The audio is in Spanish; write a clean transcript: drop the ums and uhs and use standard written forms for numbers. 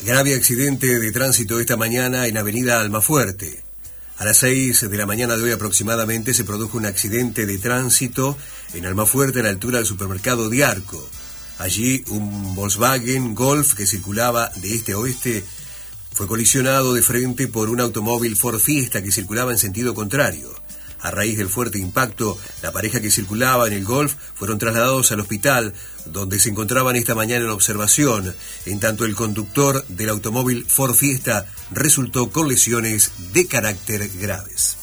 Grave accidente de tránsito esta mañana en Avenida Almafuerte. A las 6 de la mañana de hoy aproximadamente se produjo un accidente de tránsito en Almafuerte a la altura del supermercado Diarco. Allí un Volkswagen Golf que circulaba de este a oeste fue colisionado de frente por un automóvil Ford Fiesta que circulaba en sentido contrario. A raíz del fuerte impacto, la pareja que circulaba en el Golf fueron trasladados al hospital, donde se encontraban esta mañana en observación, en tanto el conductor del automóvil Ford Fiesta resultó con lesiones de carácter graves.